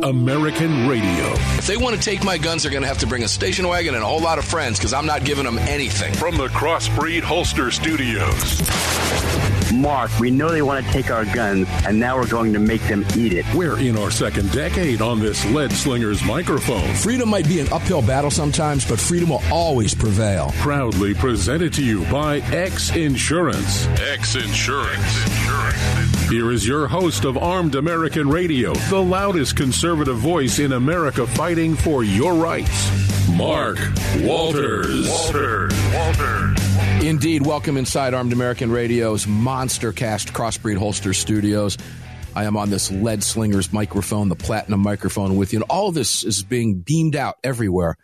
American Radio. If they want to take my guns, they're going to have to bring a station wagon and a whole lot of friends, because I'm not giving them anything. From the Crossbreed Holster Studios. Mark, we know they want to take our guns, and now we're going to make them eat it. We're in our second decade on this Lead Slinger's microphone. Freedom might be an uphill battle sometimes, but freedom will always prevail. Proudly presented to you by X Insurance. X Insurance. Here is your host of Armed American Radio, the loudest conservative voice in America fighting for your rights, Mark Walters. Indeed, welcome inside Armed American Radio's Monster Cast Crossbreed Holster Studios. I am on this Lead Slinger's microphone, the platinum microphone with you. And all of this is being beamed out everywhere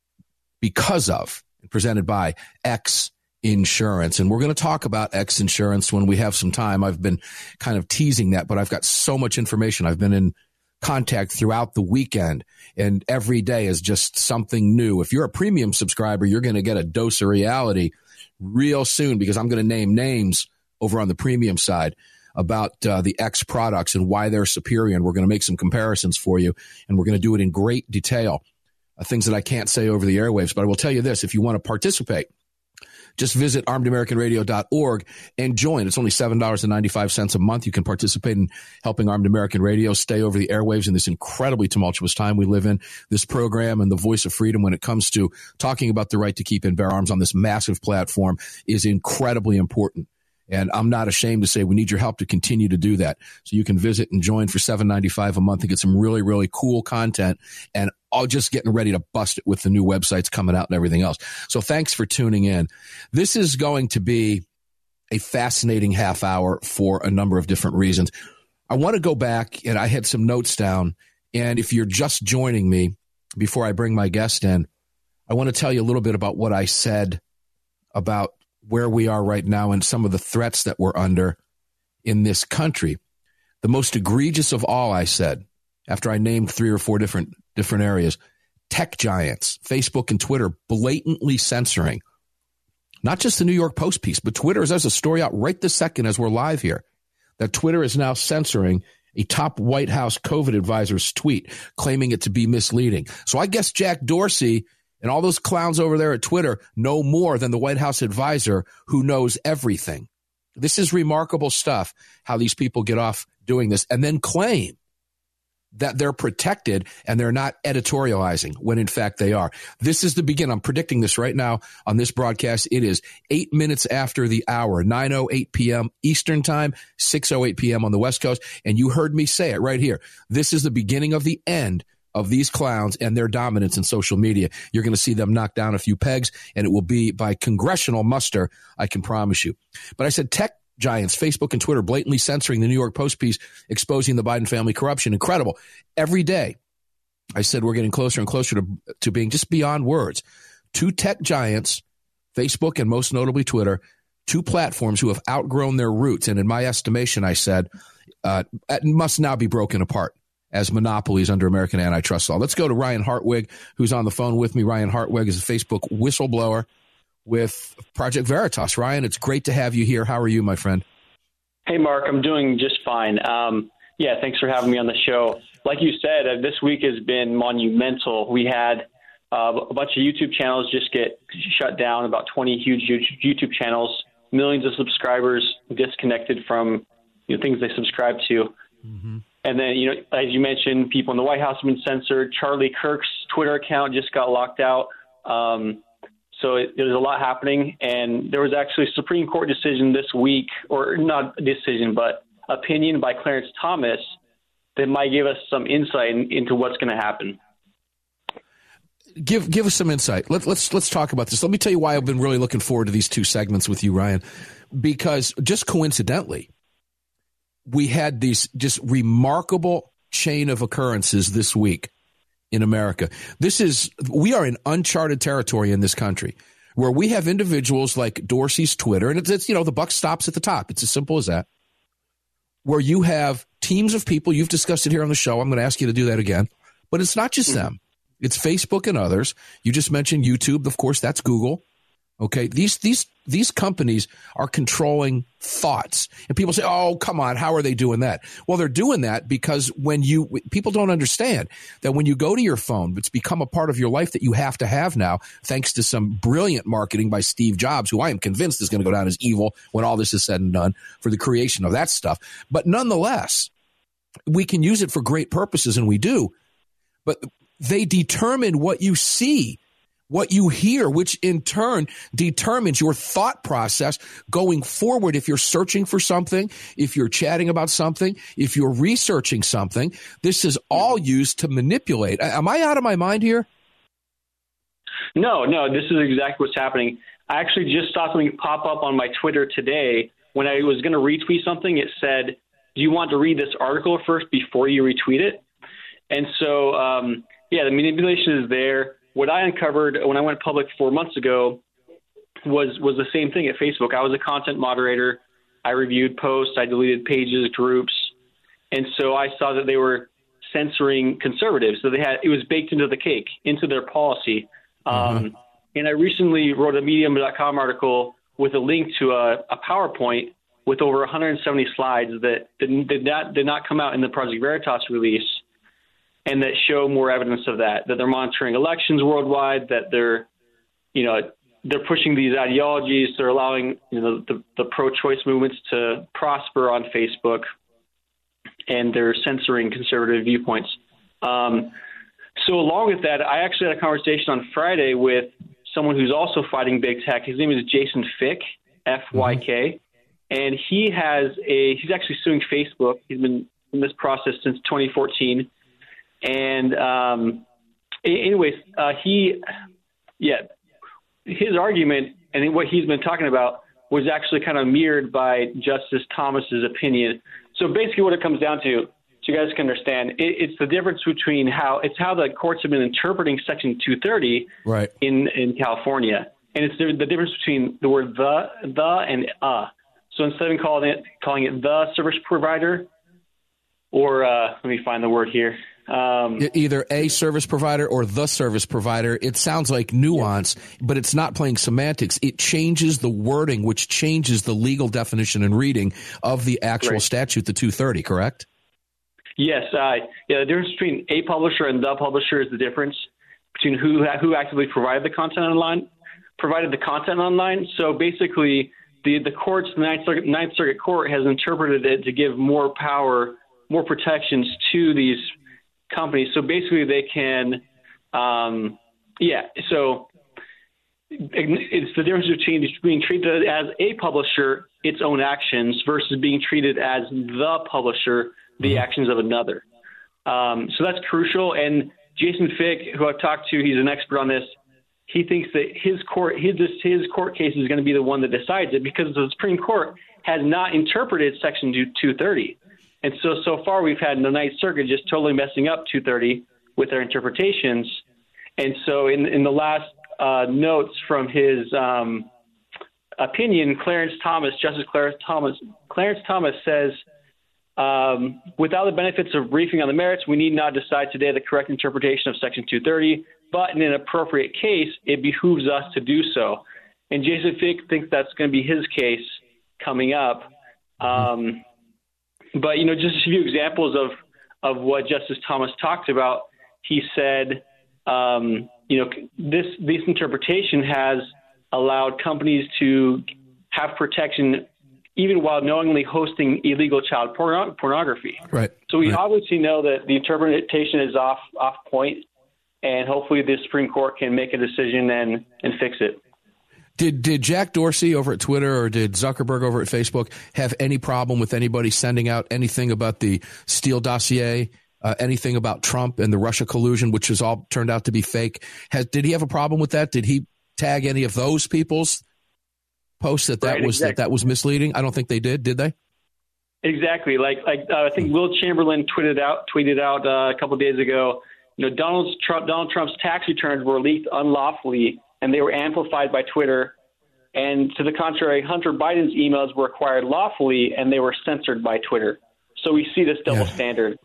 because of and presented by X Insurance. And we're going to talk about X Insurance when we have some time. I've been kind of teasing that, but I've got so much information. I've been in contact throughout the weekend, and every day is just something new. If you're a premium subscriber, you're going to get a dose of reality real soon, because I'm going to name names over on the premium side about the X products and why they're superior. And we're going to make some comparisons for you, and we're going to do it in great detail. Things that I can't say over the airwaves, but I will tell you this: if you want to participate, just visit armedamericanradio.org and join. It's only $7.95 a month. You can participate in helping Armed American Radio stay over the airwaves in this incredibly tumultuous time we live in. This program and the voice of freedom when it comes to talking about the right to keep and bear arms on this massive platform is incredibly important. And I'm not ashamed to say we need your help to continue to do that. So you can visit and join for $7.95 a month and get some really, really cool content, and all just getting ready to bust it with the new websites coming out and everything else. So thanks for tuning in. This is going to be a fascinating half hour for a number of different reasons. I want to go back, and I had some notes down. And if you're just joining me before I bring my guest in, I want to tell you a little bit about what I said about where we are right now and some of the threats that we're under in this country. The most egregious of all, I said, after I named 3 or 4 different areas, tech giants, Facebook and Twitter, blatantly censoring not just the New York Post piece, but Twitter. There's a story out right this second as we're live here that Twitter is now censoring a top White House COVID advisor's tweet, claiming it to be misleading. So I guess Jack Dorsey and all those clowns over there at Twitter know more than the White House advisor who knows everything. This is remarkable stuff, how these people get off doing this and then claim that they're protected and they're not editorializing when in fact they are. This is the beginning. I'm predicting this right now on this broadcast. It is 8 minutes after the hour, 9:08 p.m. Eastern time, 6:08 p.m. on the West Coast. And you heard me say it right here. This is the beginning of the end of these clowns and their dominance in social media. You're going to see them knock down a few pegs, and it will be by congressional muster, I can promise you. But I said tech giants, Facebook and Twitter, blatantly censoring the New York Post piece, exposing the Biden family corruption. Incredible. Every day, I said we're getting closer and closer to being just beyond words. 2 tech giants, Facebook and most notably Twitter, 2 platforms who have outgrown their roots. And in my estimation, I said, must now be broken apart as monopolies under American antitrust law. Let's go to Ryan Hartwig, who's on the phone with me. Ryan Hartwig is a Facebook whistleblower with Project Veritas. Ryan, it's great to have you here. How are you, my friend? Hey, Mark, I'm doing just fine. Thanks for having me on the show. Like you said, this week has been monumental. We had a bunch of YouTube channels just get shut down, about 20 huge YouTube channels, millions of subscribers disconnected from things they subscribe to. Mm-hmm. And then, as you mentioned, people in the White House have been censored. Charlie Kirk's Twitter account just got locked out. So there's a lot happening. And there was actually a Supreme Court decision this week, or not a decision, but opinion by Clarence Thomas that might give us some insight into what's going to happen. Give us some insight. Let's talk about this. Let me tell you why I've been really looking forward to these 2 segments with you, Ryan, because just coincidentally, we had these just remarkable chain of occurrences this week in America. We are in uncharted territory in this country where we have individuals like Dorsey's Twitter, and it's the buck stops at the top. It's as simple as that, where you have teams of people. You've discussed it here on the show. I'm going to ask you to do that again, but it's not just them. It's Facebook and others. You just mentioned YouTube. Of course, that's Google. Okay, these companies are controlling thoughts, and people say, "Oh, come on, how are they doing that?" Well, they're doing that because people don't understand that when you go to your phone, it's become a part of your life that you have to have now, thanks to some brilliant marketing by Steve Jobs, who I am convinced is going to go down as evil when all this is said and done for the creation of that stuff. But nonetheless, we can use it for great purposes, and we do. But they determine what you see, what you hear, which in turn determines your thought process going forward. If you're searching for something, if you're chatting about something, if you're researching something, this is all used to manipulate. Am I out of my mind here? No, this is exactly what's happening. I actually just saw something pop up on my Twitter today. When I was going to retweet something, it said, "Do you want to read this article first before you retweet it?" And so, the manipulation is there. What I uncovered when I went public 4 months ago was the same thing at Facebook. I was a content moderator. I reviewed posts. I deleted pages, groups. And so I saw that they were censoring conservatives. So it was baked into the cake, into their policy. And I recently wrote a Medium.com article with a link to a PowerPoint with over 170 slides that did not come out in the Project Veritas release, and that show more evidence of that they're monitoring elections worldwide, that they're pushing these ideologies, they're allowing the pro-choice movements to prosper on Facebook, and they're censoring conservative viewpoints. So along with that, I actually had a conversation on Friday with someone who's also fighting big tech. His name is Jason Fyk, F-Y-K, and he's actually suing Facebook. He's been in this process since 2014. And his argument and what he's been talking about was actually kind of mirrored by Justice Thomas's opinion. So basically what it comes down to, so you guys can understand, it's the difference between how the courts have been interpreting Section 230 right. in California. And it's the difference between the word the and So instead of calling it the service provider, or let me find the word here. Either a service provider or the service provider. It sounds like nuance, but it's not playing semantics. It changes the wording, which changes the legal definition and reading of the actual statute, the 230, correct? Yes. The difference between a publisher and the publisher is the difference between who actively provided the content online. So basically, the courts, the Ninth Circuit Court has interpreted it to give more power, more protections to these companies. So basically they can, so it's the difference between being treated as a publisher, its own actions, versus being treated as the publisher, the actions of another. So that's crucial. And Jason Fyk, who I've talked to, he's an expert on this. He thinks that his court case is going to be the one that decides it, because the Supreme Court has not interpreted Section 230. And so far we've had the Ninth Circuit just totally messing up 230 with their interpretations. And so in the last notes from his opinion, Justice Clarence Thomas says, without the benefits of briefing on the merits, we need not decide today the correct interpretation of Section 230, but in an appropriate case, it behooves us to do so. And Jason Fyk thinks that's going to be his case coming up. But, just a few examples of what Justice Thomas talked about. He said, this interpretation has allowed companies to have protection even while knowingly hosting illegal child pornography. Right. So we obviously know that the interpretation is off point, and hopefully the Supreme Court can make a decision and fix it. Did Jack Dorsey over at Twitter or did Zuckerberg over at Facebook have any problem with anybody sending out anything about the Steele dossier, anything about Trump and the Russia collusion, which has all turned out to be fake? Did he have a problem with that? Did he tag any of those people's posts that was misleading? I don't think they did they? Exactly. I think Will Chamberlain tweeted out a couple of days ago, Donald Trump's tax returns were leaked unlawfully, and they were amplified by Twitter. And to the contrary, Hunter Biden's emails were acquired lawfully, and they were censored by Twitter. So we see this double standard.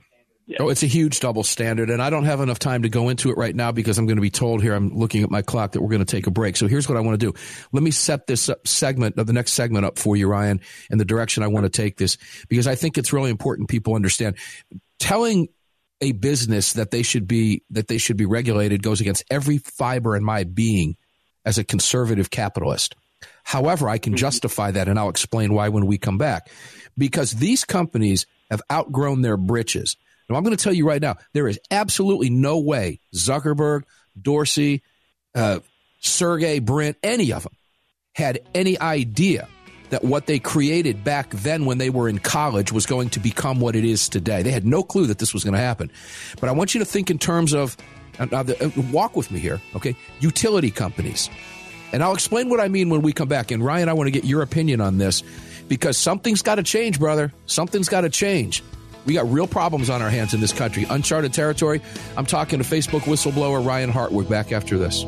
Yeah. Oh, it's a huge double standard, and I don't have enough time to go into it right now because I'm going to be told here, I'm looking at my clock, that we're going to take a break. So here's what I want to do. Let me set this the next segment up for you, Ryan, and the direction I want to take this, because I think it's really important people understand. Telling a business that they should be regulated goes against every fiber in my being as a conservative capitalist. However, I can justify that, and I'll explain why when we come back. Because these companies have outgrown their britches. Now, I'm going to tell you right now, there is absolutely no way Zuckerberg, Dorsey, Sergey Brin, any of them had any idea that what they created back then when they were in college was going to become what it is today. They had no clue that this was going to happen. But I want you to think in terms of, walk with me here, okay, utility companies. And I'll explain what I mean when we come back. And Ryan, I want to get your opinion on this, because something's got to change, brother. Something's got to change. We got real problems on our hands in this country. Uncharted territory. I'm talking to Facebook whistleblower Ryan Hartwig. Back after this.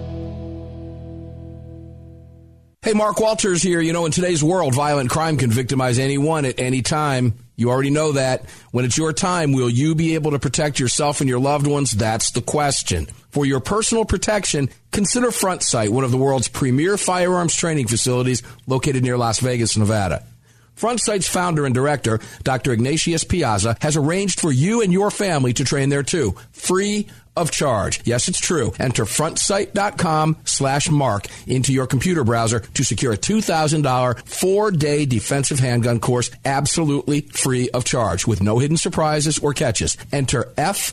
Hey, Mark Walters here. You know, in today's world, violent crime can victimize anyone at any time. You already know that. When it's your time, will you be able to protect yourself and your loved ones? That's the question. For your personal protection, consider Front Sight, one of the world's premier firearms training facilities located near Las Vegas, Nevada. Front Sight's founder and director, Dr. Ignatius Piazza, has arranged for you and your family to train there too, free of charge. Yes, it's true. Enter frontsight.com/mark into your computer browser to secure a $2,000 4-day defensive handgun course absolutely free of charge with no hidden surprises or catches. Enter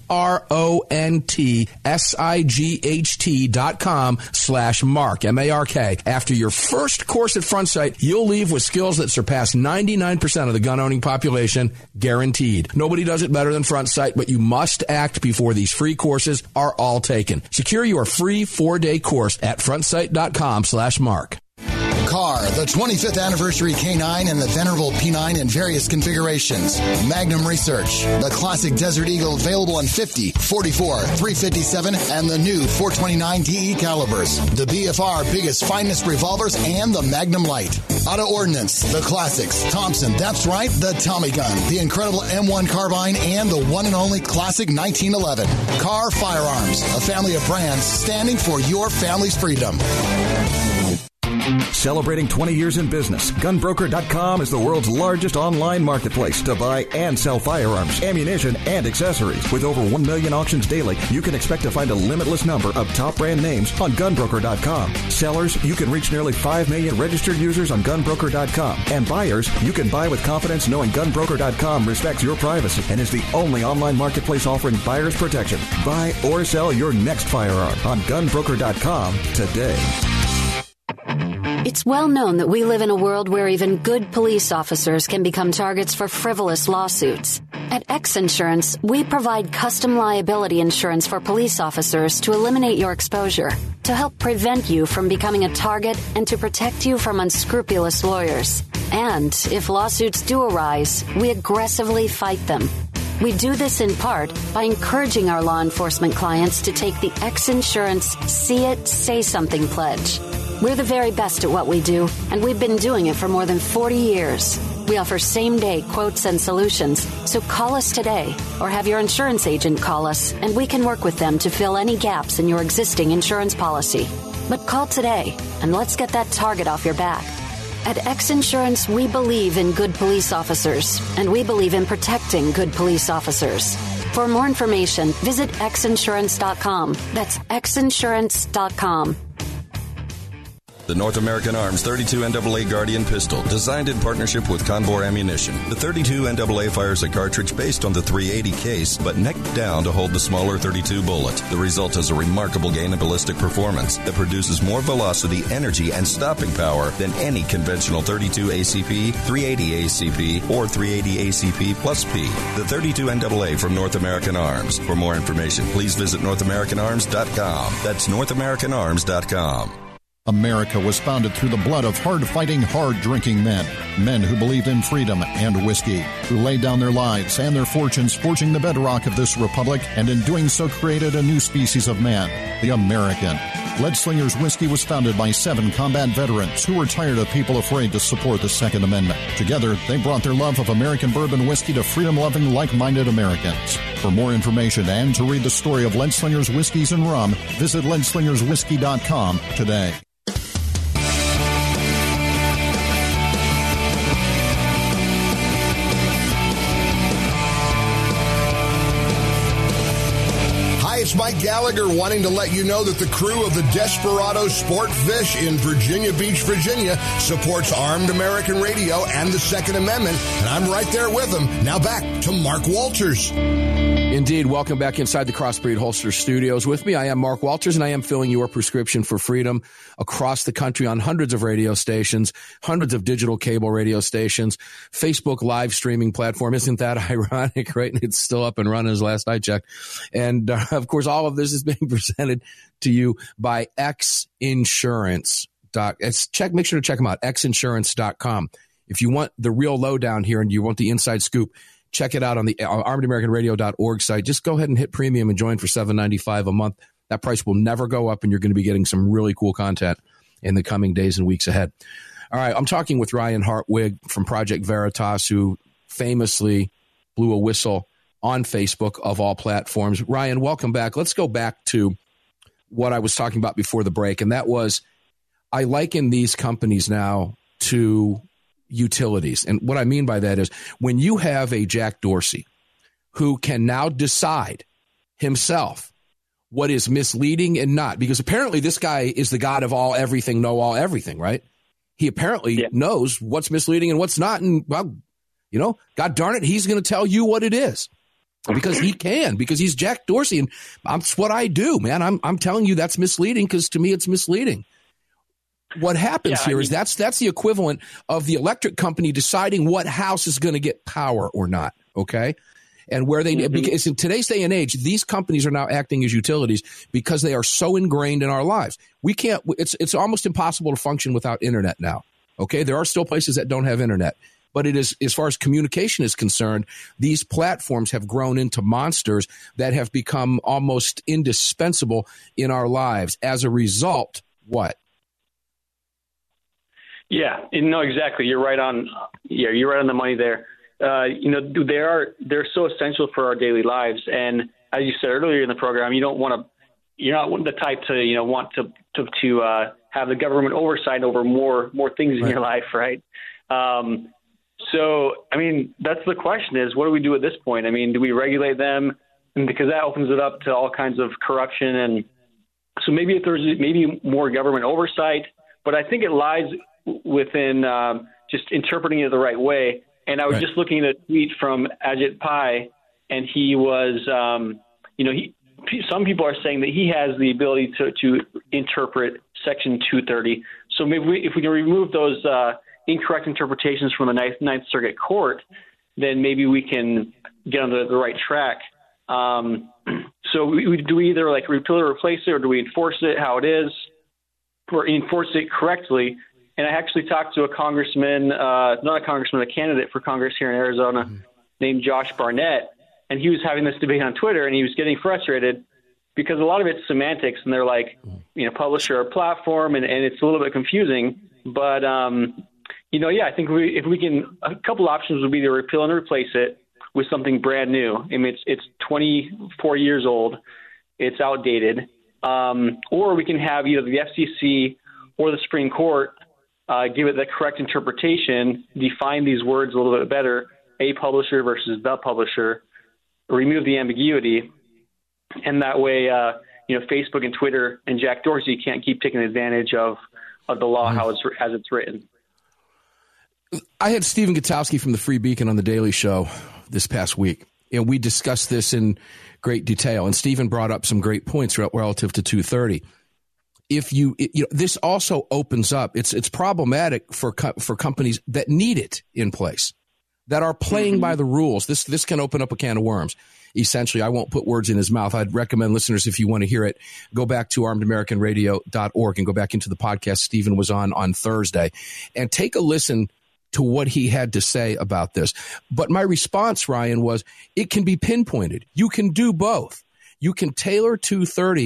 frontsight.com/mark, M-A-R-K. After your first course at Front Sight, you'll leave with skills that surpass 99% of the gun-owning population, guaranteed. Nobody does it better than Front Sight, but you must act before these free courses are all taken. Secure your free 4-day course at frontsight.com/mark. Car, the 25th anniversary K9 and the venerable P9 in various configurations. Magnum Research, the classic Desert Eagle available in 50, 44, 357, and the new 429 DE calibers. The BFR biggest finest revolvers and the Magnum Light. Auto Ordnance, the classics. Thompson, that's right, the Tommy gun, the incredible M1 carbine, and the one and only classic 1911. Car Firearms, a family of brands standing for your family's freedom. Celebrating 20 years in business, GunBroker.com is the world's largest online marketplace to buy and sell firearms, ammunition, and accessories. With over 1 million auctions daily, you can expect to find a limitless number of top brand names on GunBroker.com. Sellers, you can reach nearly 5 million registered users on GunBroker.com. And buyers, you can buy with confidence knowing GunBroker.com respects your privacy and is the only online marketplace offering buyers protection. Buy or sell your next firearm on GunBroker.com today. It's well known that we live in a world where even good police officers can become targets for frivolous lawsuits. At X Insurance, we provide custom liability insurance for police officers to eliminate your exposure, to help prevent you from becoming a target, and to protect you from unscrupulous lawyers. And if lawsuits do arise, we aggressively fight them. We do this in part by encouraging our law enforcement clients to take the X Insurance See It, Say Something pledge. We're the very best at what we do, and we've been doing it for more than 40 years. We offer same-day quotes and solutions, so call us today or have your insurance agent call us, and we can work with them to fill any gaps in your existing insurance policy. But call today, and let's get that target off your back. At X Insurance, we believe in good police officers, and we believe in protecting good police officers. For more information, visit xinsurance.com. That's xinsurance.com. The North American Arms 32 NAA Guardian pistol, designed in partnership with Conbor Ammunition. The 32 NAA fires a cartridge based on the .380 case, but necked down to hold the smaller .32 bullet. The result is a remarkable gain in ballistic performance that produces more velocity, energy, and stopping power than any conventional .32 ACP, .380 ACP, or .380 ACP plus P. The 32 NAA from North American Arms. For more information, please visit NorthAmericanArms.com. That's NorthAmericanArms.com. America was founded through the blood of hard-fighting, hard-drinking men. Men who believed in freedom and whiskey, who laid down their lives and their fortunes forging the bedrock of this republic, and in doing so created a new species of man, the American. Lead Slingers Whiskey was founded by 7 combat veterans who were tired of people afraid to support the Second Amendment. Together, they brought their love of American bourbon whiskey to freedom-loving, like-minded Americans. For more information and to read the story of Lead Slingers Whiskeys and Rum, visit leadslingerswhiskey.com today. It's Mike Gallagher wanting to let you know that the crew of the Desperado Sport Fish in Virginia Beach, Virginia supports Armed American Radio and the Second Amendment, and I'm right there with them. Now back to Mark Walters. Indeed. Welcome back inside the Crossbreed Holster Studios. With me, I am Mark Walters, and I am filling your prescription for freedom across the country on hundreds of radio stations, hundreds of digital cable radio stations, Facebook live streaming platform. Isn't that ironic, right? It's still up and running as last I checked. And, of course, all of this is being presented to you by X Insurance. Make sure to check them out, xinsurance.com. If you want the real lowdown here and you want the inside scoop, check it out on the armedamericanradio.org site. Just go ahead and hit premium and join for $7.95 a month. That price will never go up, and you're going to be getting some really cool content in the coming days and weeks ahead. All right, I'm talking with Ryan Hartwig from Project Veritas, who famously blew a whistle on Facebook of all platforms. Ryan, welcome back. Let's go back to what I was talking about before the break, and that was I liken these companies now to utilities. And what I mean by that is when you have a Jack Dorsey who can now decide himself what is misleading and not, because apparently this guy is the God of all, everything, know all, everything, right? He apparently knows what's misleading and what's not. And, well, you know, God darn it, he's going to tell you what it is because he can, because he's Jack Dorsey. And that's what I do, man. I'm telling you that's misleading because to me it's misleading. What happens here is that's the equivalent of the electric company deciding what house is going to get power or not, okay? And where they because in today's day and age, these companies are now acting as utilities because they are so ingrained in our lives. We can't. It's almost impossible to function without internet now. Okay, there are still places that don't have internet, but it is, as far as communication is concerned, these platforms have grown into monsters that have become almost indispensable in our lives. As a result, what? Yeah, no, exactly. You're right on. Yeah, you're right on the money there. They're so essential for our daily lives. And as you said earlier in the program, you're not the type to want to have the government oversight over more things in your life, right? So, I mean, that's the question: is what do we do at this point? I mean, do we regulate them? And because that opens it up to all kinds of corruption, and so maybe if there's more government oversight, but I think it lies within just interpreting it the right way. And I was just looking at a tweet from Ajit Pai, and he was, some people are saying that he has the ability to interpret Section 230. So maybe if we can remove those incorrect interpretations from the Ninth Circuit Court, then maybe we can get on the right track. So do we either repeal or replace it, or do we enforce it how it is, or enforce it correctly? And I actually talked to a candidate for Congress here in Arizona named Josh Barnett, and he was having this debate on Twitter, and he was getting frustrated because a lot of it's semantics, and they're like, publisher or platform, and it's a little bit confusing. But, I think if we can, a couple options would be to repeal and replace it with something brand new. I mean, it's 24 years old. It's outdated. Or we can have either the FCC or the Supreme Court give it the correct interpretation, define these words a little bit better, a publisher versus the publisher, remove the ambiguity, and that way, Facebook and Twitter and Jack Dorsey can't keep taking advantage of the law as it's written. I had Stephen Gutowski from the Free Beacon on the Daily Show this past week, and we discussed this in great detail. And Stephen brought up some great points relative to 230. This also opens up. It's problematic for companies that need it in place, that are playing by the rules. This can open up a can of worms. Essentially, I won't put words in his mouth. I'd recommend listeners, if you want to hear it, go back to armedamericanradio.org and go back into the podcast Stephen was on Thursday and take a listen to what he had to say about this. But my response, Ryan, was it can be pinpointed. You can do both. You can tailor 230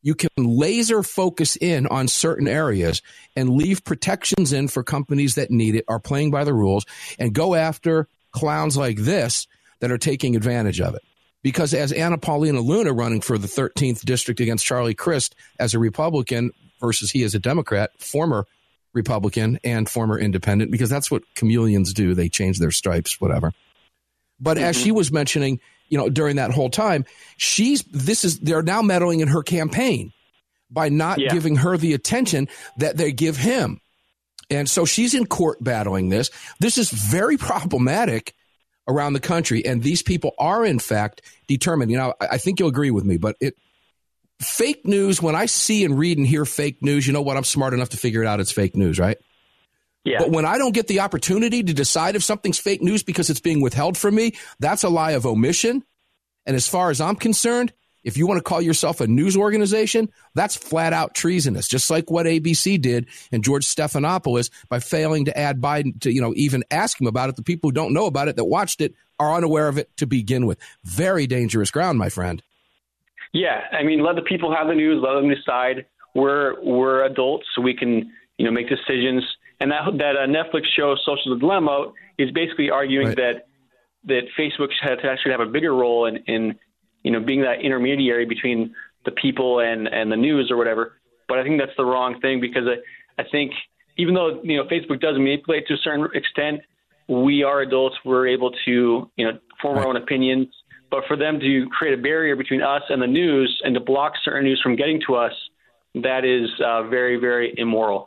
you can laser focus in on certain areas and leave protections in for companies that need it, are playing by the rules, and go after clowns like this that are taking advantage of it. Because as Anna Paulina Luna running for the 13th district against Charlie Crist as a Republican versus he as a Democrat, former Republican and former independent, because that's what chameleons do. They change their stripes, whatever. But as she was mentioning, during that whole time, they're now meddling in her campaign by not giving her the attention that they give him. And so she's in court battling this. This is very problematic around the country. And these people are, in fact, determined. I think you'll agree with me, but fake news, when I see and read and hear fake news, you know what? I'm smart enough to figure it out. It's fake news, right? Yeah. But when I don't get the opportunity to decide if something's fake news because it's being withheld from me, that's a lie of omission. And as far as I'm concerned, if you want to call yourself a news organization, that's flat out treasonous, just like what ABC did and George Stephanopoulos by failing to add Biden to, even ask him about it. The people who don't know about it that watched it are unaware of it to begin with. Very dangerous ground, my friend. Yeah. I mean, let the people have the news, let them decide. We're adults, so we can, make decisions. And that Netflix show, Social Dilemma, is basically arguing that Facebook should actually have a bigger role in being that intermediary between the people and the news or whatever. But I think that's the wrong thing, because I think even though, Facebook does manipulate to a certain extent, we are adults. We're able to, form our own opinions. But for them to create a barrier between us and the news and to block certain news from getting to us, that is very, very immoral.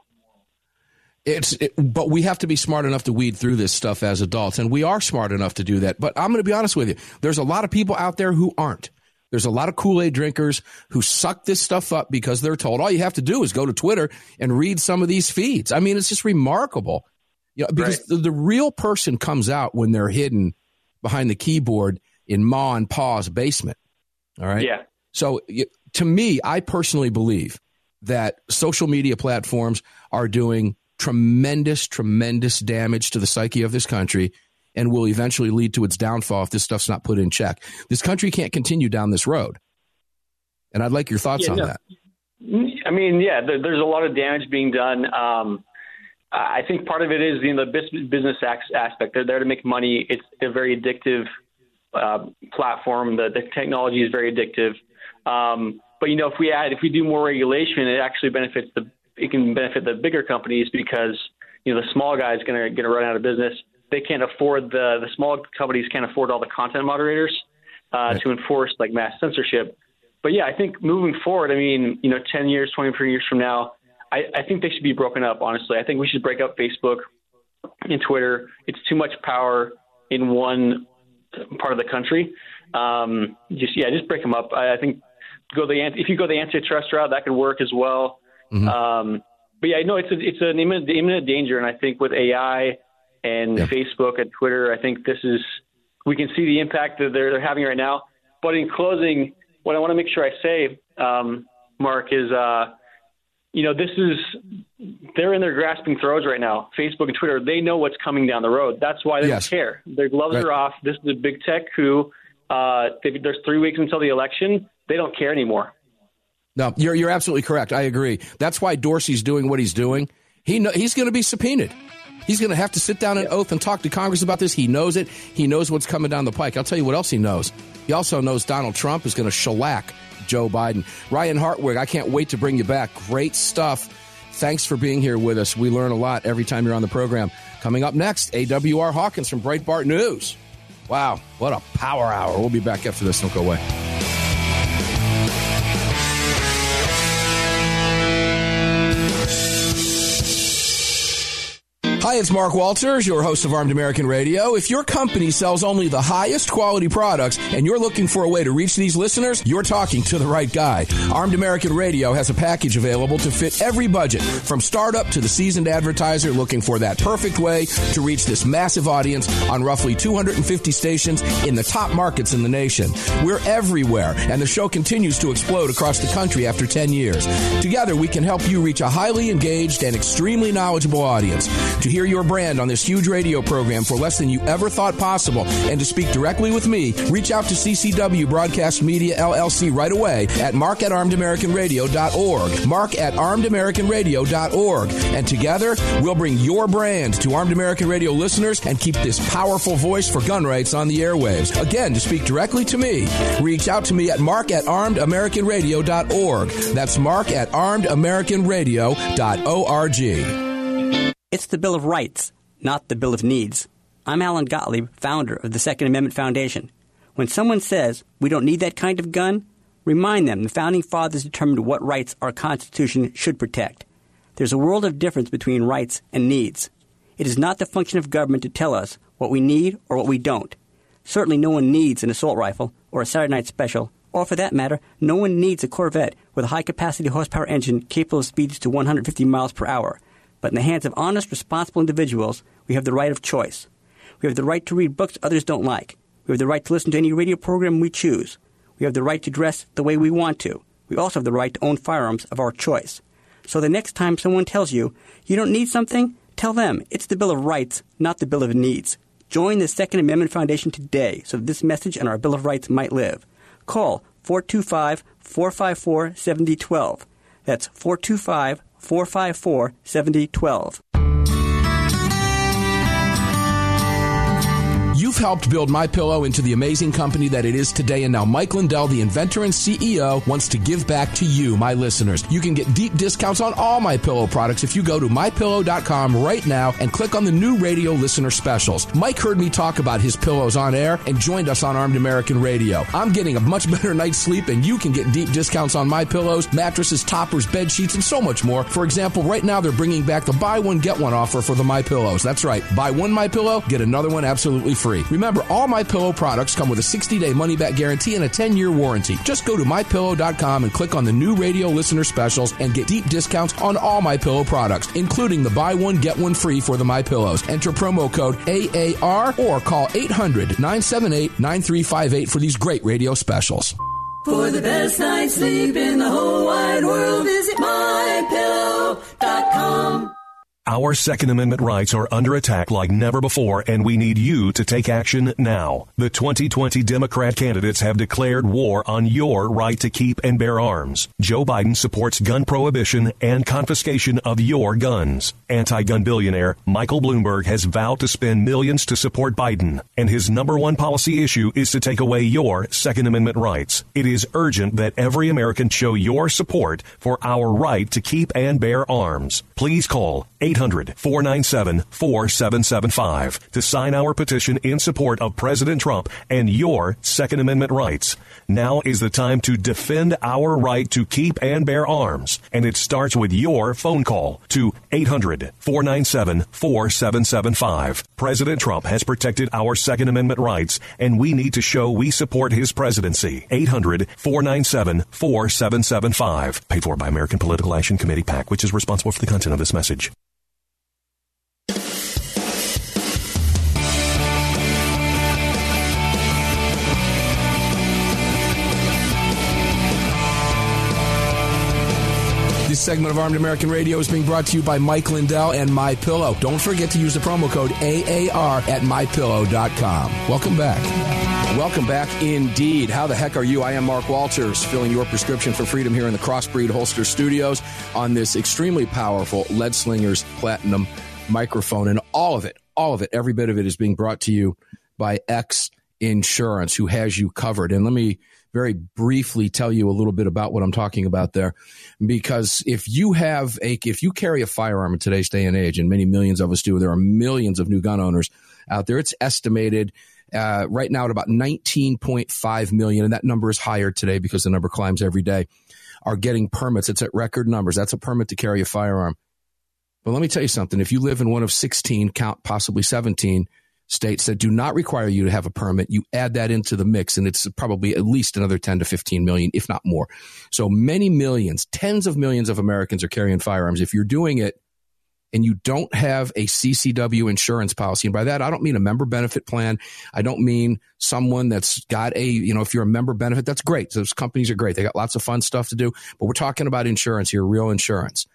But we have to be smart enough to weed through this stuff as adults, and we are smart enough to do that. But I'm going to be honest with you. There's a lot of people out there who aren't. There's a lot of Kool-Aid drinkers who suck this stuff up because they're told all you have to do is go to Twitter and read some of these feeds. I mean, it's just remarkable. Because the real person comes out when they're hidden behind the keyboard in Ma and Pa's basement. All right? Yeah. So to me, I personally believe that social media platforms are doing tremendous damage to the psyche of this country and will eventually lead to its downfall if this stuff's not put in check. This country can't continue down this road. And I'd like your thoughts on that. I mean, there's a lot of damage being done. I think part of it is the business aspect. They're there to make money. It's a very addictive platform. The technology is very addictive. But if we do more regulation, it actually it can benefit the bigger companies, because the small guy is going to run out of business. They can't afford the small companies can't afford all the content moderators to enforce like mass censorship. But I think moving forward, 10 years, 20 years from now, I think they should be broken up. Honestly, I think we should break up Facebook and Twitter. It's too much power in one part of the country. Just break them up. I think if you go the antitrust route, that could work as well. Mm-hmm. It's an imminent danger, and I think with AI and Facebook and Twitter, I think we can see the impact that they're having right now. But in closing, what I want to make sure I say, Mark, is they're in their grasping throes right now. Facebook and Twitter, they know what's coming down the road. That's why they don't care. Their gloves are off. This is a big tech coup. There's 3 weeks until the election. They don't care anymore. No, you're absolutely correct. I agree. That's why Dorsey's doing what he's doing. He's going to be subpoenaed. He's going to have to sit down an oath and talk to Congress about this. He knows it. He knows what's coming down the pike. I'll tell you what else he knows. He also knows Donald Trump is going to shellac Joe Biden. Ryan Hartwig, I can't wait to bring you back. Great stuff. Thanks for being here with us. We learn a lot every time you're on the program. Coming up next, AWR Hawkins from Breitbart News. Wow, what a power hour. We'll be back after this. Don't go away. Hi, it's Mark Walters, your host of Armed American Radio. If your company sells only the highest quality products and you're looking for a way to reach these listeners, you're talking to the right guy. Armed American Radio has a package available to fit every budget, from startup to the seasoned advertiser looking for that perfect way to reach this massive audience on roughly 250 stations in the top markets in the nation. We're everywhere, and the show continues to explode across the country after 10 years. Together, we can help you reach a highly engaged and extremely knowledgeable audience. To to hear your brand on this huge radio program for less than you ever thought possible and to speak directly with me, reach out to CCW Broadcast Media LLC right away at mark@armedamericanradio.org. mark@armedamericanradio.org. And together, we'll bring your brand to Armed American Radio listeners and keep this powerful voice for gun rights on the airwaves. Again, to speak directly to me, reach out to me at mark@armedamericanradio.org. That's mark@armedamericanradio.org. It's the Bill of Rights, not the Bill of Needs. I'm Alan Gottlieb, founder of the Second Amendment Foundation. When someone says we don't need that kind of gun, remind them the Founding Fathers determined what rights our Constitution should protect. There's a world of difference between rights and needs. It is not the function of government to tell us what we need or what we don't. Certainly no one needs an assault rifle or a Saturday Night Special, or for that matter, no one needs a Corvette with a high-capacity horsepower engine capable of speeds to 150 miles per hour. But in the hands of honest, responsible individuals, we have the right of choice. We have the right to read books others don't like. We have the right to listen to any radio program we choose. We have the right to dress the way we want to. We also have the right to own firearms of our choice. So the next time someone tells you you don't need something, tell them it's the Bill of Rights, not the Bill of Needs. Join the Second Amendment Foundation today so that this message and our Bill of Rights might live. Call 425-454-7012. That's 425-454-7012. You've helped build MyPillow into the amazing company that it is today, and now Mike Lindell, the inventor and CEO, wants to give back to you, my listeners. You can get deep discounts on all MyPillow products if you go to MyPillow.com right now and click on the new radio listener specials. Mike heard me talk about his pillows on air and joined us on Armed American Radio. I'm getting a much better night's sleep, and you can get deep discounts on MyPillows, mattresses, toppers, bed sheets, and so much more. For example, right now they're bringing back the buy one, get one offer for the MyPillows. That's right. Buy one MyPillow, get another one absolutely free. Remember, all MyPillow products come with a 60-day money-back guarantee and a 10-year warranty. Just go to MyPillow.com and click on the new radio listener specials and get deep discounts on all MyPillow products, including the buy one, get one free for the MyPillows. Enter promo code AAR or call 800-978-9358 for these great radio specials. For the best night's sleep in the whole wide world, visit MyPillow.com. Our Second Amendment rights are under attack like never before, and we need you to take action now. The 2020 Democrat candidates have declared war on your right to keep and bear arms. Joe Biden supports gun prohibition and confiscation of your guns. Anti-gun billionaire Michael Bloomberg has vowed to spend millions to support Biden, and his number one policy issue is to take away your Second Amendment rights. It is urgent that every American show your support for our right to keep and bear arms. Please call 800-497-4775 to sign our petition in support of President Trump and your Second Amendment rights. Now is the time to defend our right to keep and bear arms, and it starts with your phone call to 800-497-4775. President Trump has protected our Second Amendment rights, and we need to show we support his presidency. 800-497-4775. Paid for by American Political Action Committee, PAC, which is responsible for the content of this message. This segment of Armed American Radio is being brought to you by Mike Lindell and MyPillow. Don't forget to use the promo code AAR at MyPillow.com. Welcome back. Welcome back indeed. How the heck are you? I am Mark Walters, filling your prescription for freedom here in the Crossbreed Holster Studios on this extremely powerful Lead Slingers Platinum microphone. And all of it, every bit of it is being brought to you by X Insurance, who has you covered. And let me very briefly tell you a little bit about what I'm talking about there, because if you carry a firearm in today's day and age, and many millions of us do, there are millions of new gun owners out there. It's estimated right now at about 19.5 million, and that number is higher today because the number climbs every day, are getting permits. It's at record numbers. That's a permit to carry a firearm. But let me tell you something. If you live in one of 16, possibly 17 states that do not require you to have a permit, you add that into the mix, and it's probably at least another 10 to 15 million, if not more. So many millions, tens of millions of Americans are carrying firearms. If you're doing it and you don't have a CCW insurance policy, and by that, I don't mean a member benefit plan. I don't mean someone that's got if you're a member benefit, that's great. Those companies are great. They got lots of fun stuff to do, but we're talking about insurance here, real insurance.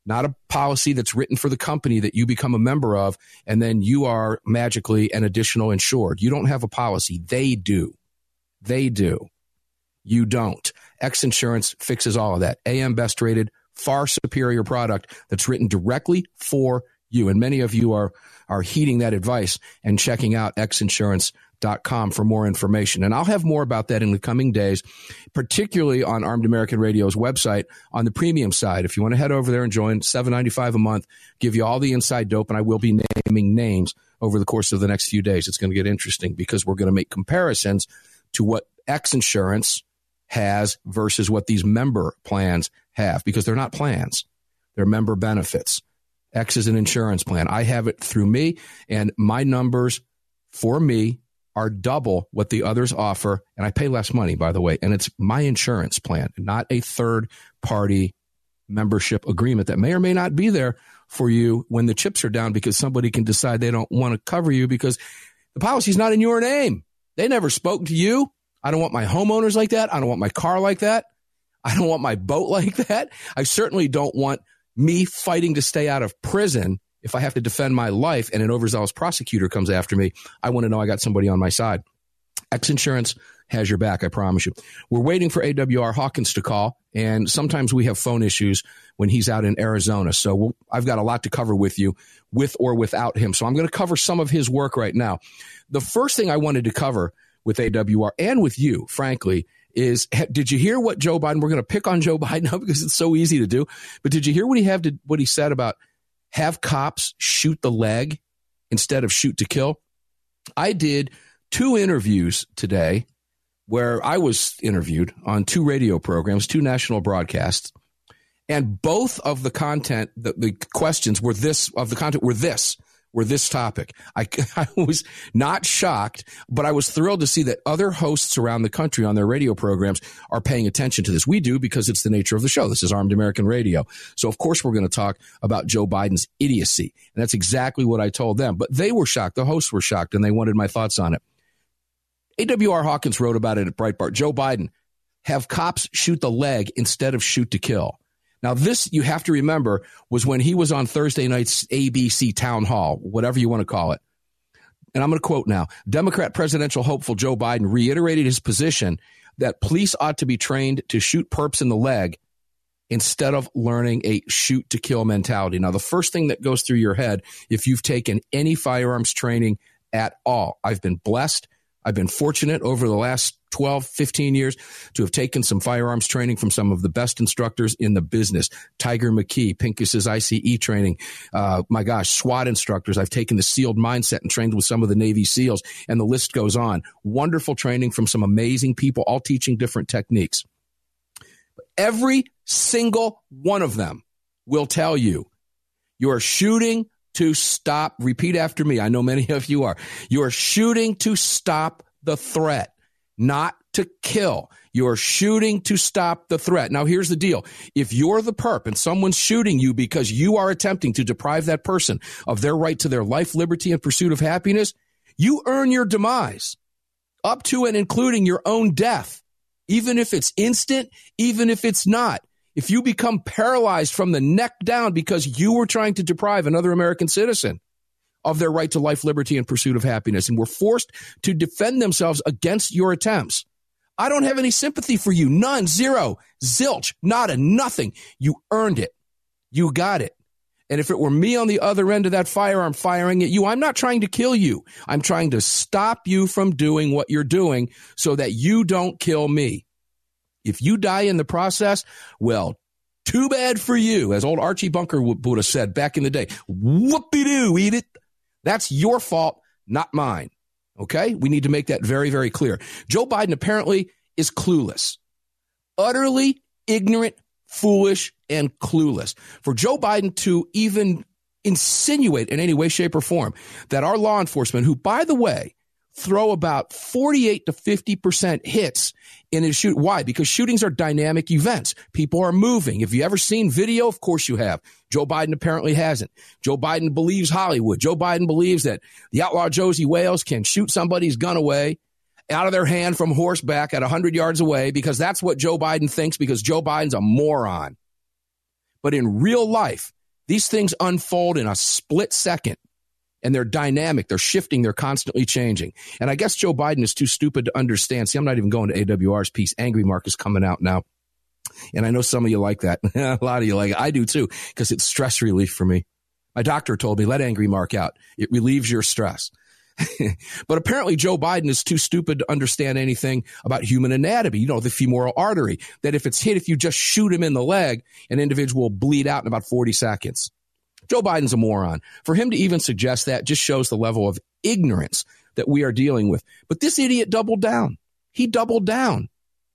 not a policy that's written for the company that you become a member of, and then you are magically an additional insured. You don't have a policy. They do. They do. You don't. X Insurance fixes all of that. AM Best rated, far superior product that's written directly for you. And many of you are heeding that advice and checking out xinsurance.com for more information. And I'll have more about that in the coming days, particularly on Armed American Radio's website on the premium side. If you want to head over there and join, $7.95 a month, give you all the inside dope, and I will be naming names over the course of the next few days. It's going to get interesting because we're going to make comparisons to what X Insurance has versus what these member plans have, because they're not plans. They're member benefits. X is an insurance plan. I have it through me, and my numbers for me are double what the others offer, and I pay less money, by the way, and it's my insurance plan, not a third-party membership agreement that may or may not be there for you when the chips are down because somebody can decide they don't want to cover you because the policy's not in your name. They never spoke to you. I don't want my homeowners like that. I don't want my car like that. I don't want my boat like that. I certainly don't want me fighting to stay out of prison if I have to defend my life and an overzealous prosecutor comes after me. I want to know I got somebody on my side. X Insurance has your back, I promise you. We're waiting for AWR Hawkins to call, and sometimes we have phone issues when he's out in Arizona. So I've got a lot to cover with you, with or without him. So I'm going to cover some of his work right now. The first thing I wanted to cover with AWR and with you, frankly, is did you hear what Joe Biden, we're going to pick on Joe Biden now because it's so easy to do, but did you hear what he said about have cops shoot the leg instead of shoot to kill? I did 2 interviews today where I was interviewed on 2 radio programs, 2 national broadcasts, and both of the content, the questions were this topic. I was not shocked, but I was thrilled to see that other hosts around the country on their radio programs are paying attention to this. We do because it's the nature of the show. This is Armed American Radio. So, of course, we're going to talk about Joe Biden's idiocy. And that's exactly what I told them. But they were shocked. The hosts were shocked, and they wanted my thoughts on it. AWR Hawkins wrote about it at Breitbart. Joe Biden, have cops shoot the leg instead of shoot to kill. Now, this, you have to remember, was when he was on Thursday night's ABC town hall, whatever you want to call it. And I'm going to quote now. Democrat presidential hopeful Joe Biden reiterated his position that police ought to be trained to shoot perps in the leg instead of learning a shoot to kill mentality. Now, the first thing that goes through your head, if you've taken any firearms training at all, I've been blessed. I've been fortunate over the last 12, 15 years to have taken some firearms training from some of the best instructors in the business. Tiger McKee, Pincus's ICE training, SWAT instructors. I've taken the SEALed mindset and trained with some of the Navy SEALs, and the list goes on. Wonderful training from some amazing people, all teaching different techniques. Every single one of them will tell you, you're shooting to stop. Repeat after me. I know many of you are. You are shooting to stop the threat, not to kill. You're shooting to stop the threat. Now, here's the deal. If you're the perp and someone's shooting you because you are attempting to deprive that person of their right to their life, liberty, and pursuit of happiness, you earn your demise, up to and including your own death, even if it's instant, even if it's not. If you become paralyzed from the neck down because you were trying to deprive another American citizen of their right to life, liberty, and pursuit of happiness, and were forced to defend themselves against your attempts, I don't have any sympathy for you. None, zero, zilch, nada, nothing. You earned it. You got it. And if it were me on the other end of that firearm firing at you, I'm not trying to kill you. I'm trying to stop you from doing what you're doing so that you don't kill me. If you die in the process, well, too bad for you. As old Archie Bunker would have said back in the day, whoopie-doo, eat it. That's your fault, not mine. Okay? We need to make that very, very clear. Joe Biden apparently is clueless. Utterly ignorant, foolish, and clueless. For Joe Biden to even insinuate in any way, shape, or form that our law enforcement, who, by the way, throw about 48 to 50% hits in a shoot. Why? Because shootings are dynamic events. People are moving. Have you ever seen video? Of course you have. Joe Biden apparently hasn't. Joe Biden believes Hollywood. Joe Biden believes that the outlaw Josie Wales can shoot somebody's gun away out of their hand from horseback at 100 yards away because that's what Joe Biden thinks because Joe Biden's a moron. But in real life, these things unfold in a split second, and they're dynamic. They're shifting. They're constantly changing. And I guess Joe Biden is too stupid to understand. See, I'm not even going to AWR's piece. Angry Mark is coming out now. And I know some of you like that. A lot of you like it. I do too, because it's stress relief for me. My doctor told me, let Angry Mark out. It relieves your stress. But apparently Joe Biden is too stupid to understand anything about human anatomy. You know, the femoral artery, that if it's hit, if you just shoot him in the leg, an individual will bleed out in about 40 seconds. Joe Biden's a moron. For him to even suggest that just shows the level of ignorance that we are dealing with. But this idiot doubled down. He doubled down.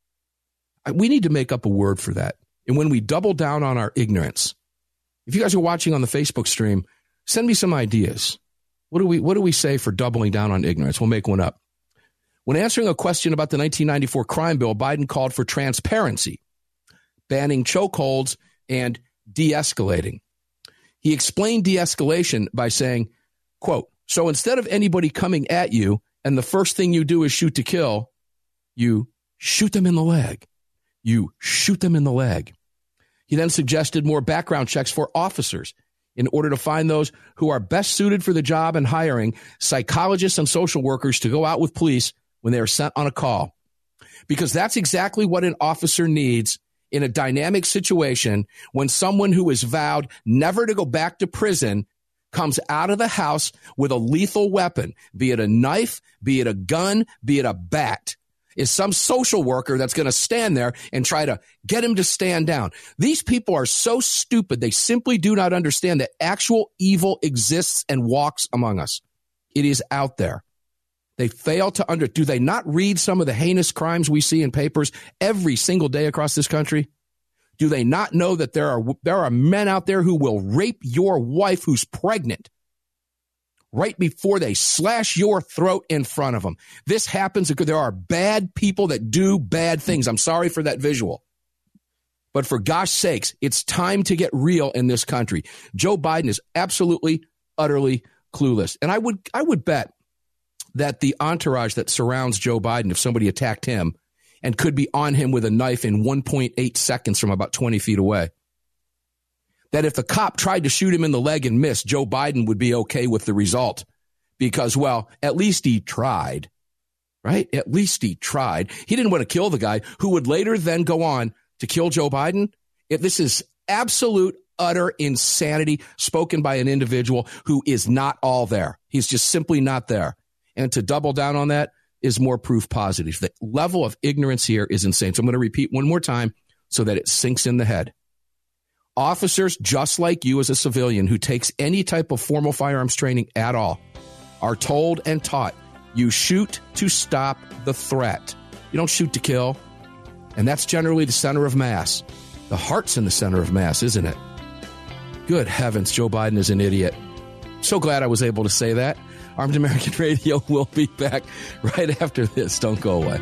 We need to make up a word for that. And when we double down on our ignorance, if you guys are watching on the Facebook stream, send me some ideas. What do we say for doubling down on ignorance? We'll make one up. When answering a question about the 1994 crime bill, Biden called for transparency, banning chokeholds, and de-escalating. He explained de-escalation by saying, quote, so instead of anybody coming at you and the first thing you do is shoot to kill, you shoot them in the leg. You shoot them in the leg. He then suggested more background checks for officers in order to find those who are best suited for the job and hiring psychologists and social workers to go out with police when they are sent on a call. Because that's exactly what an officer needs in a dynamic situation when someone who is vowed never to go back to prison comes out of the house with a lethal weapon, be it a knife, be it a gun, be it a bat. Is some social worker that's going to stand there and try to get him to stand down. These people are so stupid, they simply do not understand that actual evil exists and walks among us. It is out there. They fail to do they not read some of the heinous crimes we see in papers every single day across this country? Do they not know that there are men out there who will rape your wife who's pregnant right before they slash your throat in front of them? This happens because there are bad people that do bad things. I'm sorry for that visual. But for gosh sakes, it's time to get real in this country. Joe Biden is absolutely, utterly clueless. And I would bet that the entourage that surrounds Joe Biden, if somebody attacked him and could be on him with a knife in 1.8 seconds from about 20 feet away, that if the cop tried to shoot him in the leg and missed, Joe Biden would be okay with the result because, well, at least he tried, right? At least he tried. He didn't want to kill the guy who would later then go on to kill Joe Biden. This is absolute, utter insanity spoken by an individual who is not all there. He's just simply not there. And to double down on that is more proof positive. The level of ignorance here is insane. So I'm going to repeat one more time so that it sinks in the head. Officers, just like you as a civilian who takes any type of formal firearms training at all, are told and taught you shoot to stop the threat. You don't shoot to kill. And that's generally the center of mass. The heart's in the center of mass, isn't it? Good heavens, Joe Biden is an idiot. So glad I was able to say that. Armed American Radio will be back right after this. Don't go away.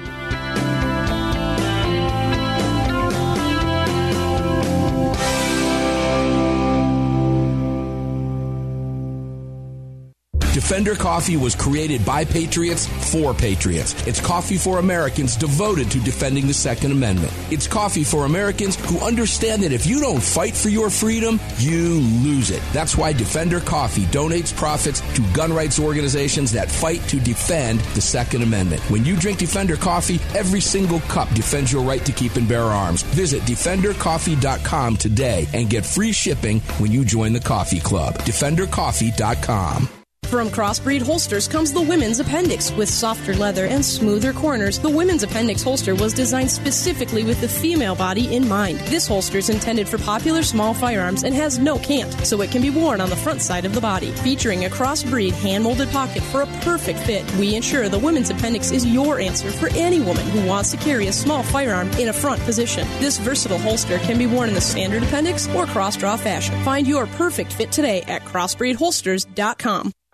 Defender Coffee was created by patriots for patriots. It's coffee for Americans devoted to defending the Second Amendment. It's coffee for Americans who understand that if you don't fight for your freedom, you lose it. That's why Defender Coffee donates profits to gun rights organizations that fight to defend the Second Amendment. When you drink Defender Coffee, every single cup defends your right to keep and bear arms. Visit DefenderCoffee.com today and get free shipping when you join the coffee club. DefenderCoffee.com. From Crossbreed Holsters comes the Women's Appendix. With softer leather and smoother corners, the Women's Appendix holster was designed specifically with the female body in mind. This holster is intended for popular small firearms and has no cant, so it can be worn on the front side of the body. Featuring a crossbreed hand-molded pocket for a perfect fit, we ensure the Women's Appendix is your answer for any woman who wants to carry a small firearm in a front position. This versatile holster can be worn in the standard appendix or cross-draw fashion. Find your perfect fit today at crossbreedholsters.com.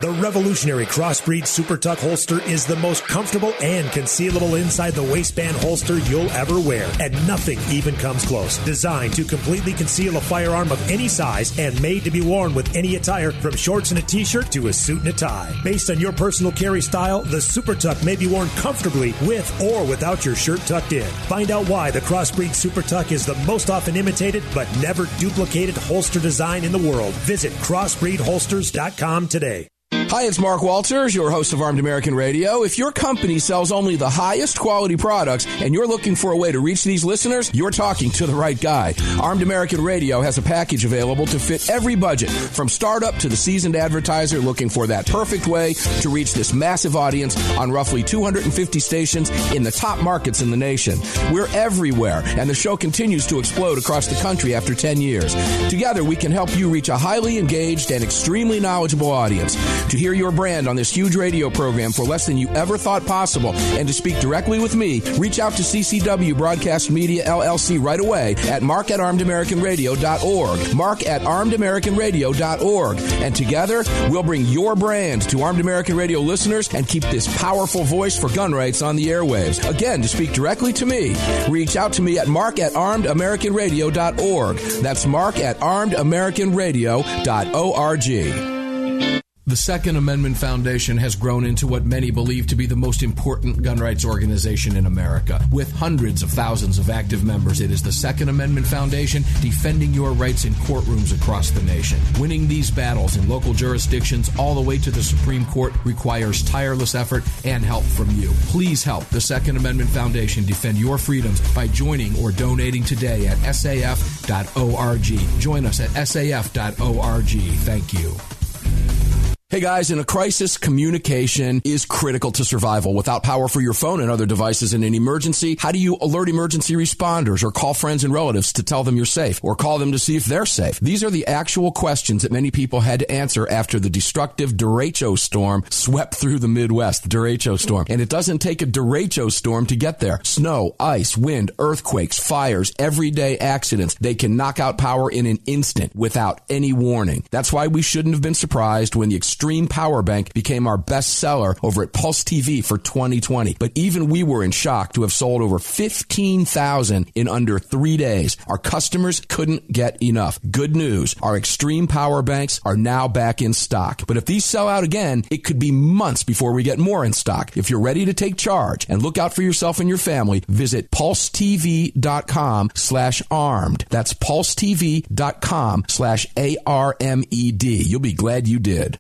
The revolutionary Crossbreed Super Tuck holster is the most comfortable and concealable inside the waistband holster you'll ever wear, and nothing even comes close. Designed to completely conceal a firearm of any size and made to be worn with any attire, from shorts and a t-shirt to a suit and a tie. Based on your personal carry style, the Super Tuck may be worn comfortably with or without your shirt tucked in. Find out why the Crossbreed Super Tuck is the most often imitated but never duplicated holster design in the world. Visit crossbreedholsters.com today. Hi, it's Mark Walters, your host of Armed American Radio. If your company sells only the highest quality products and you're looking for a way to reach these listeners, you're talking to the right guy. Armed American Radio has a package available to fit every budget, from startup to the seasoned advertiser looking for that perfect way to reach this massive audience on roughly 250 stations in the top markets in the nation. We're everywhere, and the show continues to explode across the country after 10 years. Together, we can help you reach a highly engaged and extremely knowledgeable audience. To hear your brand on this huge radio program for less than you ever thought possible, and to speak directly with me, reach out to CCW Broadcast Media LLC right away at mark@armedamericanradio.org. mark@armedamericanradio.org. And together, we'll bring your brand to Armed American Radio listeners and keep this powerful voice for gun rights on the airwaves. Again, to speak directly to me, reach out to me at mark@armedamericanradio.org. That's mark@armedamericanradio.org. The Second Amendment Foundation has grown into what many believe to be the most important gun rights organization in America. With hundreds of thousands of active members, it is the Second Amendment Foundation defending your rights in courtrooms across the nation. Winning these battles in local jurisdictions all the way to the Supreme Court requires tireless effort and help from you. Please help the Second Amendment Foundation defend your freedoms by joining or donating today at saf.org. Join us at saf.org. Thank you. Hey guys, in a crisis, communication is critical to survival. Without power for your phone and other devices in an emergency, how do you alert emergency responders or call friends and relatives to tell them you're safe or call them to see if they're safe? These are the actual questions that many people had to answer after the destructive derecho storm swept through the Midwest, the derecho storm. And it doesn't take a derecho storm to get there. Snow, ice, wind, earthquakes, fires, everyday accidents. They can knock out power in an instant without any warning. That's why we shouldn't have been surprised when the Extreme Power Bank became our best seller over at Pulse TV for 2020. But even we were in shock to have sold over 15,000 in under 3 days. Our customers couldn't get enough. Good news, our Extreme Power Banks are now back in stock. But if these sell out again, it could be months before we get more in stock. If you're ready to take charge and look out for yourself and your family, visit pulsetv.com/armed. That's pulsetv.com/ARMED. You'll be glad you did.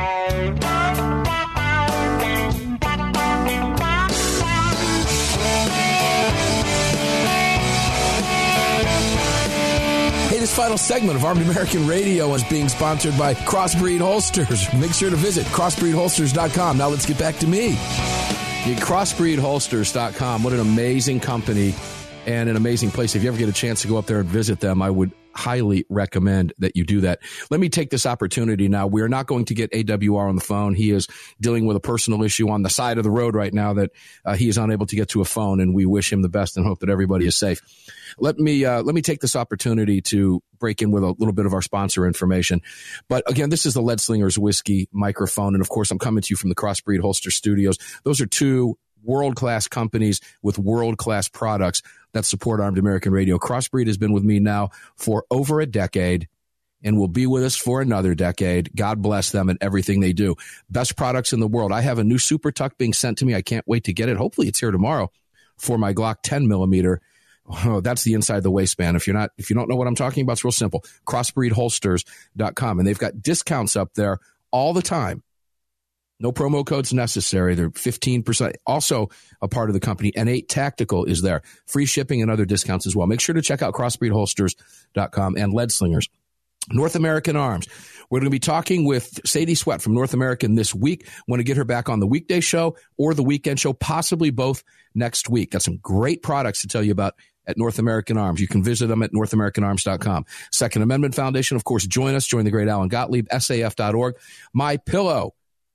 Hey, this final segment of Armed American Radio is being sponsored by Crossbreed Holsters. Make sure to visit crossbreedholsters.com. Now let's get back to me. Crossbreedholsters.com. What an amazing company and an amazing place. If you ever get a chance to go up there and visit them, I would highly recommend that you do that. Let me take this opportunity now. We are not going to get AWR on the phone. He is dealing with a personal issue on the side of the road right now that he is unable to get to a phone, and we wish him the best and hope that everybody is safe. Let me take this opportunity to break in with a little bit of our sponsor information. But again, this is the Lead Slingers Whiskey microphone, and of course, I'm coming to you from the Crossbreed Holster Studios. Those are two world-class companies with world-class products that support Armed American Radio. Crossbreed has been with me now for over a decade and will be with us for another decade. God bless them and everything they do. Best products in the world. I have a new Super Tuck being sent to me. I can't wait to get it. Hopefully it's here tomorrow for my Glock 10 millimeter. Oh, that's the inside the waistband. If you don't know what I'm talking about, it's real simple. Crossbreedholsters.com. And they've got discounts up there all the time. No promo codes necessary. They're 15%. Also a part of the company. N8 Tactical is there. Free shipping and other discounts as well. Make sure to check out crossbreedholsters.com and Lead Slingers. North American Arms. We're going to be talking with Sadie Sweat from North American this week. Want to get her back on the weekday show or the weekend show, possibly both next week. Got some great products to tell you about at North American Arms. You can visit them at NorthAmericanArms.com. Second Amendment Foundation, of course, join us. Join the great Alan Gottlieb, SAF.org. MyPillow.com.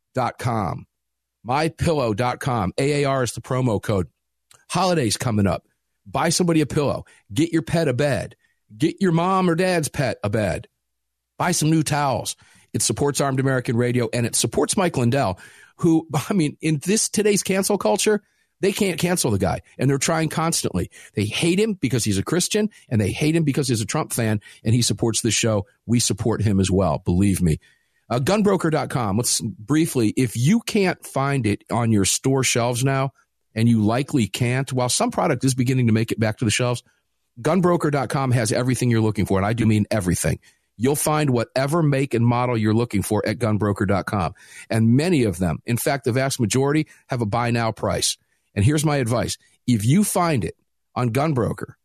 MyPillow.com. AAR is the promo code. Holidays coming up. Buy somebody a pillow. Get your pet a bed. Get your mom or dad's pet a bed. Buy some new towels. It supports Armed American Radio, and it supports Mike Lindell, who, I mean, in today's cancel culture, they can't cancel the guy, and they're trying constantly. They hate him because he's a Christian, and they hate him because he's a Trump fan, and he supports this show. We support him as well, believe me. Gunbroker.com. Let's briefly, if you can't find it on your store shelves now, and you likely can't, while some product is beginning to make it back to the shelves, Gunbroker.com has everything you're looking for, and I do mean everything. You'll find whatever make and model you're looking for at Gunbroker.com. And many of them, in fact, the vast majority, have a buy now price. And here's my advice. If you find it on Gunbroker,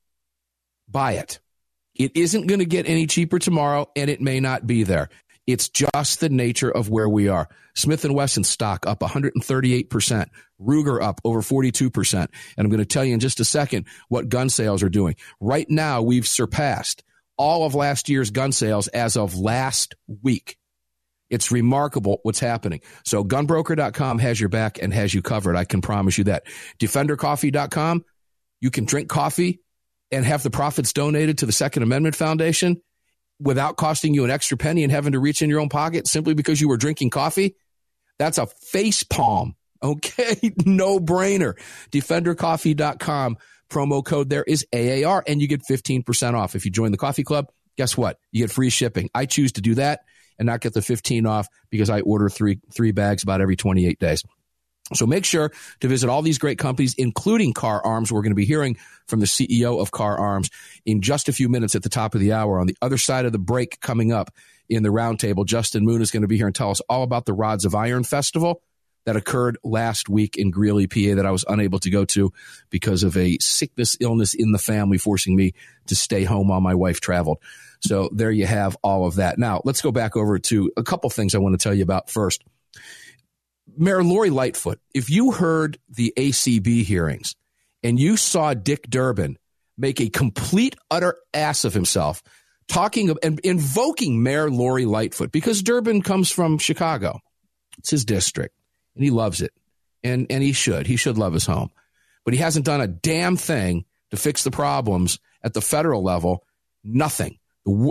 buy it. It isn't going to get any cheaper tomorrow, and it may not be there. It's just the nature of where we are. Smith & Wesson stock up 138%. Ruger up over 42%. And I'm going to tell you in just a second what gun sales are doing. Right now, we've surpassed all of last year's gun sales as of last week. It's remarkable what's happening. So gunbroker.com has your back and has you covered. I can promise you that. DefenderCoffee.com, you can drink coffee and have the profits donated to the Second Amendment Foundation without costing you an extra penny and having to reach in your own pocket simply because you were drinking coffee. That's a face palm. Okay, no brainer. DefenderCoffee.com. Promo code there is AAR, and you get 15% off. If you join the coffee club, guess what? You get free shipping. I choose to do that and not get the 15 off because I order three bags about every 28 days. So make sure to visit all these great companies, including Car Arms. We're going to be hearing from the CEO of Car Arms in just a few minutes at the top of the hour. On the other side of the break coming up in the roundtable, Justin Moon is going to be here and tell us all about the Rods of Iron Festival that occurred last week in Greeley, PA, that I was unable to go to because of a illness in the family, forcing me to stay home while my wife traveled. So there you have all of that. Now, let's go back over to a couple things I want to tell you about first. Mayor Lori Lightfoot, if you heard the ACB hearings and you saw Dick Durbin make a complete, utter ass of himself, talking of and invoking Mayor Lori Lightfoot, because Durbin comes from Chicago. It's his district, and he loves it. And he should love his home. But he hasn't done a damn thing to fix the problems at the federal level. Nothing.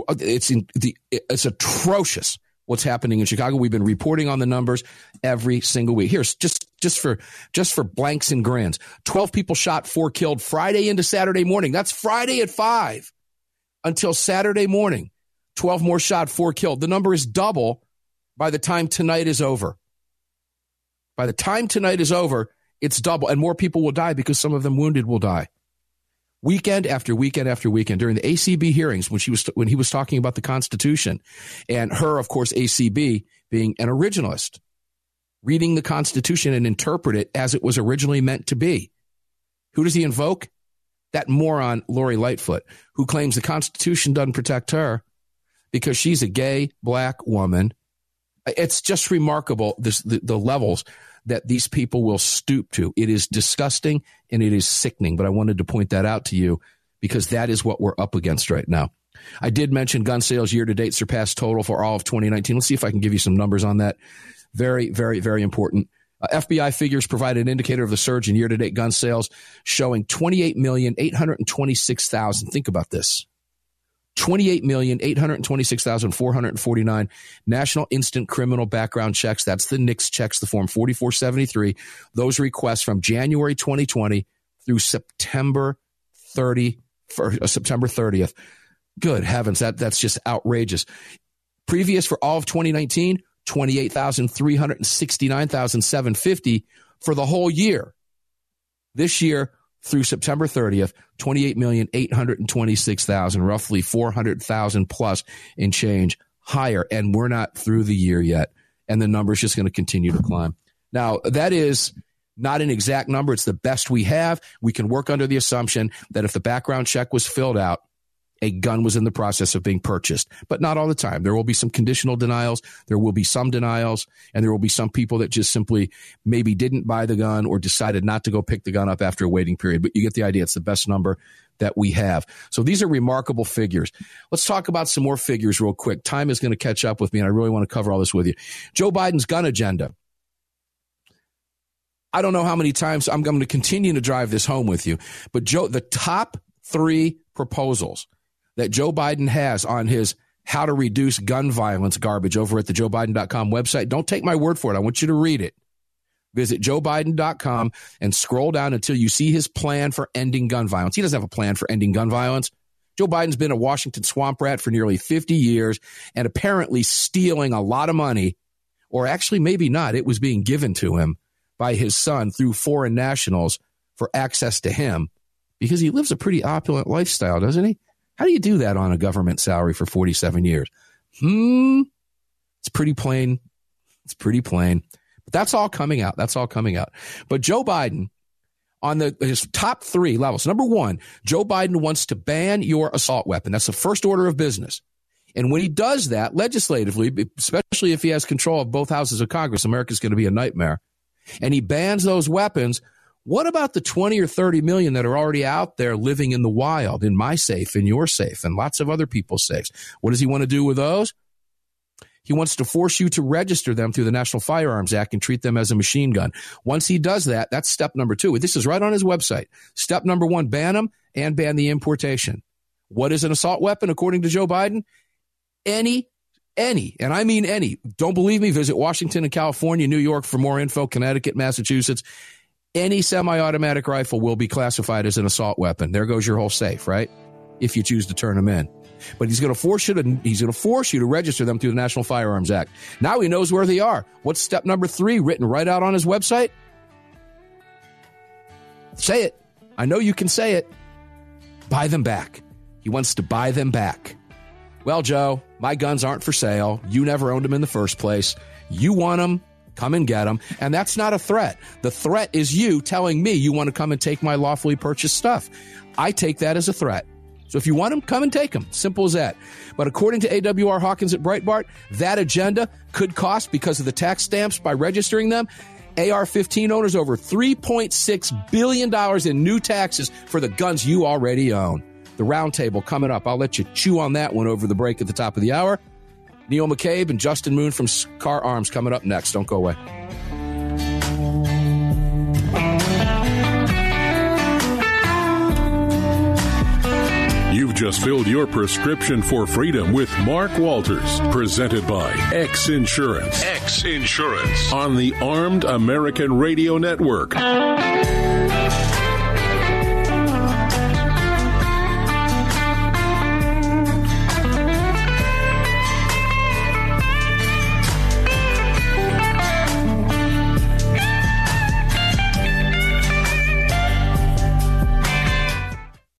It's atrocious what's happening in Chicago. We've been reporting on the numbers every single week. Here's just for blanks and grins. 12 people shot, 4 killed Friday into Saturday morning. That's Friday at 5 until Saturday morning. 12 more shot, 4 killed. The number is double by the time tonight is over. By the time tonight is over, it's double, and more people will die because some of them wounded will die. Weekend after weekend after weekend during the ACB hearings when he was talking about the Constitution, and her, of course, ACB being an originalist, reading the Constitution and interpret it as it was originally meant to be. Who does he invoke? That moron Lori Lightfoot, who claims the Constitution doesn't protect her because she's a gay black woman. It's just remarkable the levels that these people will stoop to. It is disgusting and it is sickening, but I wanted to point that out to you because that is what we're up against right now. I did mention gun sales year to date surpassed total for all of 2019. Let's see if I can give you some numbers on that. Very, very, very important. FBI figures provide an indicator of the surge in year to date gun sales, showing 28,826,000. Think about this. 28,826,449 national instant criminal background checks. That's the NICS checks, the form 4473. Those requests from January 2020 through September 30th. Good heavens, that's just outrageous. Previous for all of 2019, 28,369,750 for the whole year. This year, through September 30th, 28,826,000, roughly 400,000 plus in change higher. And we're not through the year yet. And the number's just going to continue to climb. Now, that is not an exact number. It's the best we have. We can work under the assumption that if the background check was filled out, a gun was in the process of being purchased, but not all the time. There will be some conditional denials. There will be some denials, and there will be some people that just simply maybe didn't buy the gun or decided not to go pick the gun up after a waiting period. But you get the idea. It's the best number that we have. So these are remarkable figures. Let's talk about some more figures real quick. Time is going to catch up with me, and I really want to cover all this with you. Joe Biden's gun agenda. I don't know how many times I'm going to continue to drive this home with you, but Joe, the top 3 proposals that Joe Biden has on his how to reduce gun violence garbage over at the JoeBiden.com website. Don't take my word for it. I want you to read it. Visit JoeBiden.com and scroll down until you see his plan for ending gun violence. He doesn't have a plan for ending gun violence. Joe Biden's been a Washington swamp rat for nearly 50 years and apparently stealing a lot of money, or actually maybe not. It was being given to him by his son through foreign nationals for access to him because he lives a pretty opulent lifestyle, doesn't he? How do you do that on a government salary for 47 years? It's pretty plain. It's pretty plain. But that's all coming out. That's all coming out. But Joe Biden, on his top 3 levels. Number 1, Joe Biden wants to ban your assault weapon. That's the first order of business. And when he does that legislatively, especially if he has control of both houses of Congress, America's going to be a nightmare. And he bans those weapons. What about the 20 or 30 million that are already out there living in the wild, in my safe, in your safe, and lots of other people's safes? What does he want to do with those? He wants to force you to register them through the National Firearms Act and treat them as a machine gun. Once he does that, that's step number 2. This is right on his website. Step number 1, ban them and ban the importation. What is an assault weapon, according to Joe Biden? Any, and I mean any. Don't believe me? Visit Washington and California, New York for more info, Connecticut, Massachusetts. Any semi-automatic rifle will be classified as an assault weapon. There goes your whole safe, right? If you choose to turn them in. But he's going to force you to register them through the National Firearms Act. Now he knows where they are. What's step number 3 written right out on his website? Say it. I know you can say it. Buy them back. He wants to buy them back. Well, Joe, my guns aren't for sale. You never owned them in the first place. You want them, come and get them. And that's not a threat. The threat is you telling me you want to come and take my lawfully purchased stuff. I take that as a threat. So if you want them, come and take them. Simple as that. But according to AWR Hawkins at Breitbart, that agenda could cost, because of the tax stamps by registering them, AR-15 owners over $3.6 billion in new taxes for the guns you already own. The roundtable coming up. I'll let you chew on that one over the break at the top of the hour. Neil McCabe and Justin Moon from Car Arms coming up next. Don't go away. You've just filled your prescription for freedom with Mark Walters, presented by X Insurance. X Insurance on the Armed American Radio Network.